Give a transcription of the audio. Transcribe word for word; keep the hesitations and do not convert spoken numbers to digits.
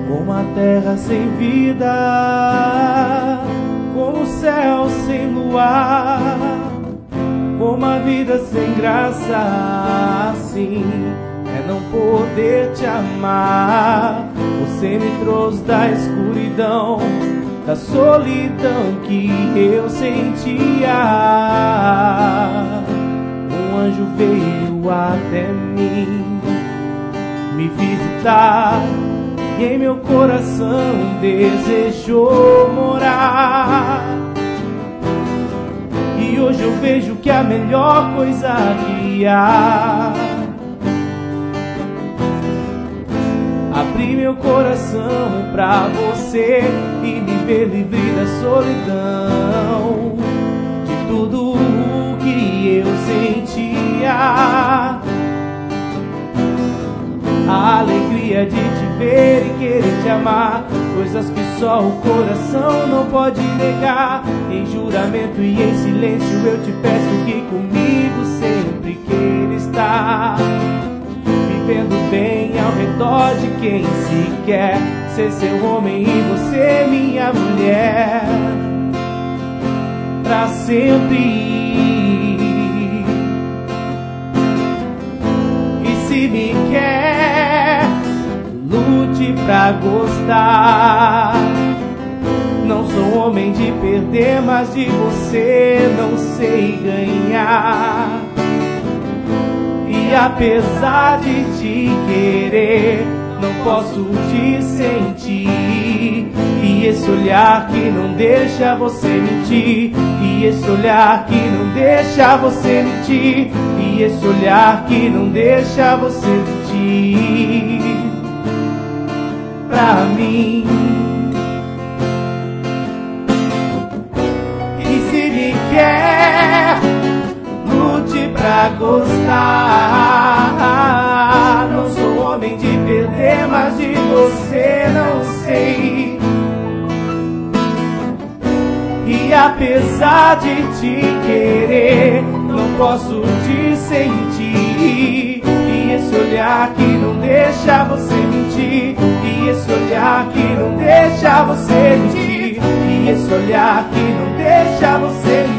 como a terra sem vida, como o céu sem luar, como a vida sem graça. Assim é não poder te amar. Você me trouxe da escuridão, da solidão que eu sentia. Um anjo veio até mim, me visitar, e em meu coração desejou morar. E hoje eu vejo que a melhor coisa que há, abri meu coração pra você e me ver livre da solidão, de tudo o que eu sentia. A alegria de te ver e querer te amar, coisas que só o coração não pode negar. Em juramento e em silêncio eu te peço que comigo sempre queira estar, vivendo bem ao redor de quem se quer, ser seu homem e você minha mulher, pra sempre. E se me quer, lute pra gostar. Não sou homem de perder, mas de você não sei ganhar. E apesar de te querer, não posso te sentir. E esse olhar que não deixa você mentir, e esse olhar que não deixa você mentir, e esse olhar que não deixa você mentir pra mim. E se me quer, lute pra gostar. Não sou homem de perder, mas de você não sei. E apesar de te querer, não posso te sentir. E esse olhar que não deixa você mentir, e esse olhar que não deixa você mentir, e esse olhar que não deixa você mentir